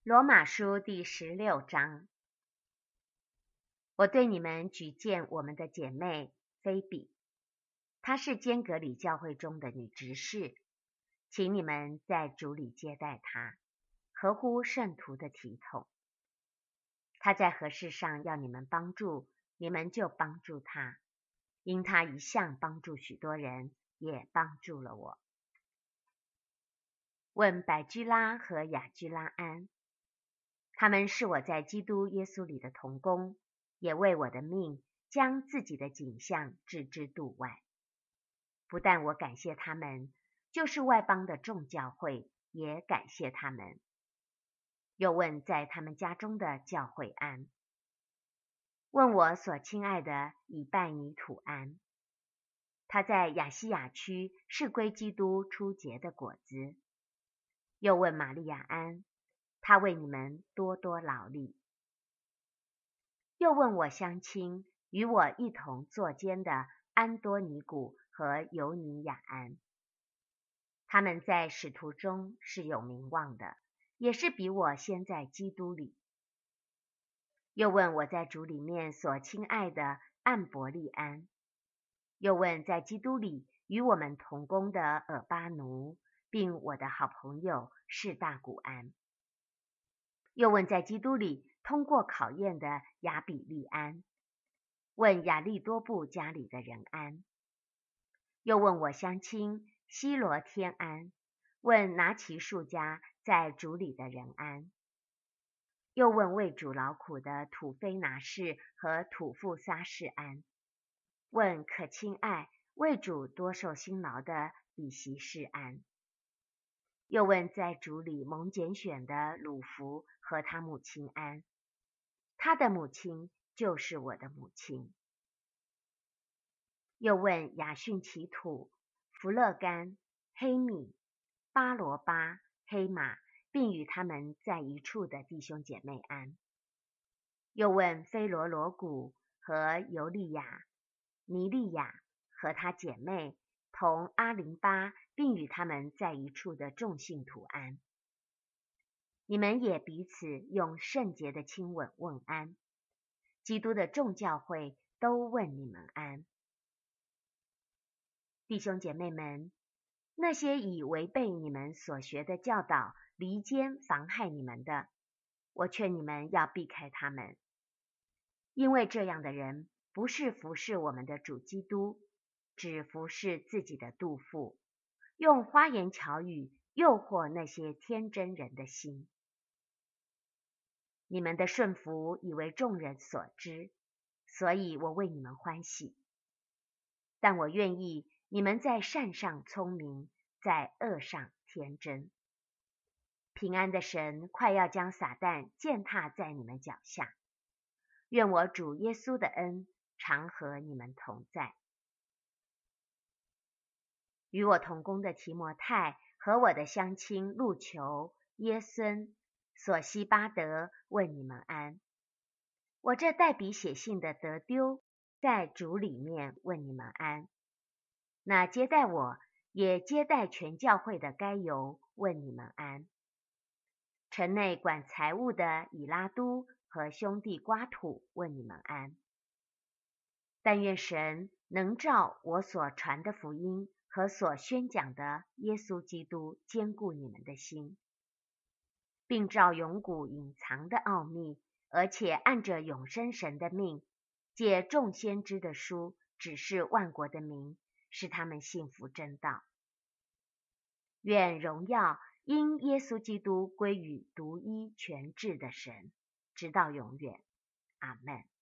罗马书第16章。我对你们举荐我们的姐妹菲比，她是坚革里教会中的女执事，请你们在主里接待她，合乎圣徒的体统。她在何事上要你们帮助，你们就帮助她，因她一向帮助许多人，也帮助了我。问百居拉和雅居拉安，他们是我在基督耶稣里的同工，也为我的命将自己的景象置之度外。不但我感谢他们，就是外邦的众教会也感谢他们。又问在他们家中的教会安，问我所亲爱的以拜尼土安，他在亚细亚区是归基督初结的果子。又问玛利亚安，他为你们多多劳力。又问我乡亲与我一同作监的安多尼古和尤尼雅安，他们在使徒中是有名望的，也是比我先在基督里。又问我在主里面所亲爱的暗伯利安，又问在基督里与我们同工的尔巴奴，并我的好朋友士大古安。又问在基督里通过考验的亚比利安，问亚利多布家里的人安。又问我乡亲希罗天安，问拿其数家在主里的人安。又问为主劳苦的土非拿士和土富撒士安，问可亲爱为主多受辛劳的比席士安。又问在主里蒙拣选的鲁孚和他母亲安，他的母亲就是我的母亲。又问亚逊其土、弗勒干、黑米、巴罗巴、黑马，并与他们在一处的弟兄姐妹安。又问菲罗罗古和尤利亚、尼利亚和她姐妹同阿林巴，并与他们在一处的众信徒安。你们也彼此用圣洁的亲吻问安。基督的众教会都问你们安。弟兄姐妹们，那些以违背你们所学的教导离间妨害你们的，我劝你们要避开他们，因为这样的人不是服侍我们的主基督，只服侍自己的肚腹，用花言巧语诱惑那些天真人的心。你们的顺服已为众人所知，所以我为你们欢喜。但我愿意你们在善上聪明，在恶上天真。平安的神快要将撒旦践踏在你们脚下。愿我主耶稣的恩常和你们同在。与我同工的提摩太和我的乡亲路求、耶孙、索西巴德问你们安。我这代笔写信的得丢在主里面问你们安。那接待我也接待全教会的该犹问你们安。城内管财务的以拉都和兄弟瓜土问你们安。但愿神能照我所传的福音和所宣讲的耶稣基督坚固你们的心，并照永古隐藏的奥秘，而且按着永生神的命，借众先知的书指示万国的民，使他们信服真道。愿荣耀因耶稣基督归于独一全智的神，直到永远。阿们。